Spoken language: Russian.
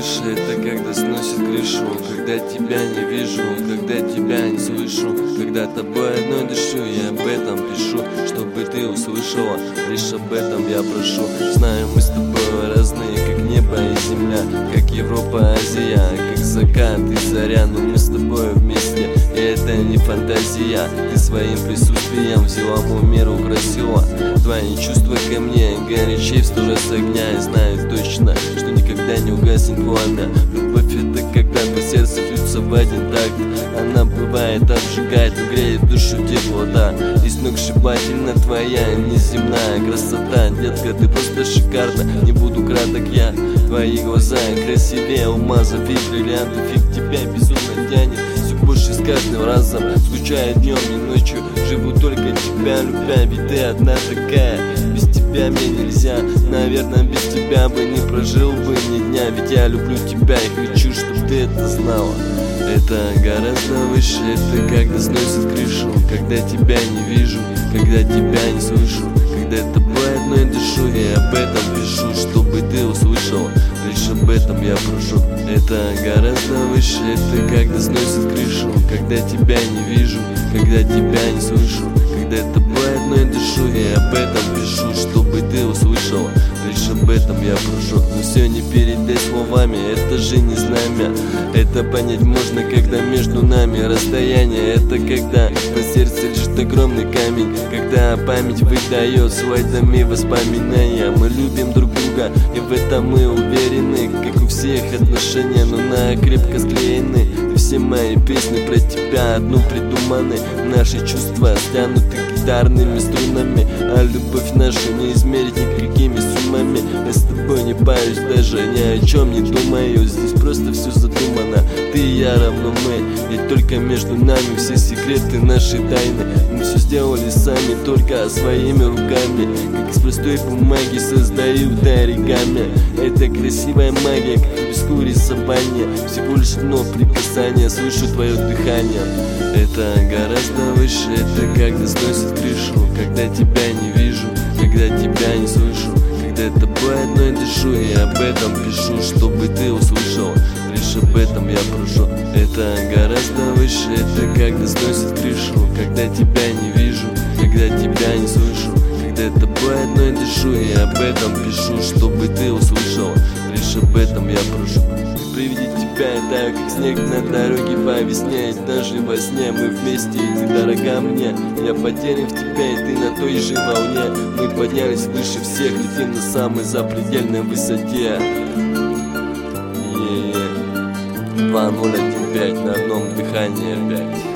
выше, это когда сносит крышу, когда тебя не вижу, когда тебя не слышу, когда тобой одной дышу. Я об этом пишу, чтобы ты услышала, лишь об этом я прошу. Знаю, мы с тобой разные, как небо и земля, как Европа, Азия, как закат и заря. Но мы с тобой вместе, и это не фантазия. Ты своим присутствием взяла мой мир, украсила. Твои чувства ко мне горячей в 100 раз огня. И знаю точно, что никогда не угаснет пламя. Любовь — это когда по сердцу бьются в один такт. Она бывает обжигает, но греет душу тепло, да. И сногсшибательна твоя неземная красота. Детка, ты просто шикарна, не буду краток я. Твои глаза красивее алмазов и бриллиантов. И к тебя безумно тянет все больше с каждым разом. Скучаю днем и ночью, живу только тебя любя. Ведь ты одна такая, без тебя мне нельзя. Наверное, без тебя бы не прожил бы ни дня. Ведь я люблю тебя и хочу, чтобы ты это знала. Это гораздо выше, это когда сносит крышу, когда тебя не вижу, когда тебя не слышу, когда тобой одной дышу. Я об этом пишу, чтобы ты услышала, лишь об этом я прошу. Это гораздо выше, это когда сносит крышу, когда тебя не вижу, когда тебя не слышу, когда тобой одной дышу. Я об этом пишу, чтобы ты услышала, лишь об этом я прошу. Но все не передай словами, это же не знамя. Это понять можно, когда между нами расстояние. Это когда на сердце лежит огромный камень, когда память выдает слайдами воспоминания. Мы любим друг друга, и в этом мы уверены, как у всех отношения, но крепко склеены. И все мои песни про тебя одну придуманы. Наши чувства стянуты гитарными струнами, а любовь нашу не измерить никакими суммами. Я с тобой не парюсь, даже ни о чем не думаю. Здесь просто все задумано, ты и я равно мы. И только между нами все секреты нашей тайны. Мы все сделали сами, только своими руками, как из простой бумаги создают оригами. Это красивая магия, как в песку рисование. Всего лишь одно прикасание, слышу твое дыхание. Это гораздо выше, это когда сносит крышу, когда тебя не вижу, когда тебя не слышу, когда тобой одной дышу. Я об этом пишу, чтобы ты услышала, лишь об этом я прошу. Это гораздо выше, это когда сносит крышу, когда тебя не вижу, когда тебя не слышу, когда тобой одной дышу. Я об этом пишу, чтобы ты услышала, лишь об этом я прошу. При виде тебя я таю, как снег на дороге по весне. И даже во сне мы вместе, и ты дорога мне. Я потерян в тебя, и ты на той же волне. Мы поднялись выше всех, летим на самой запредельной высоте. 2015 на одном дыхании опять.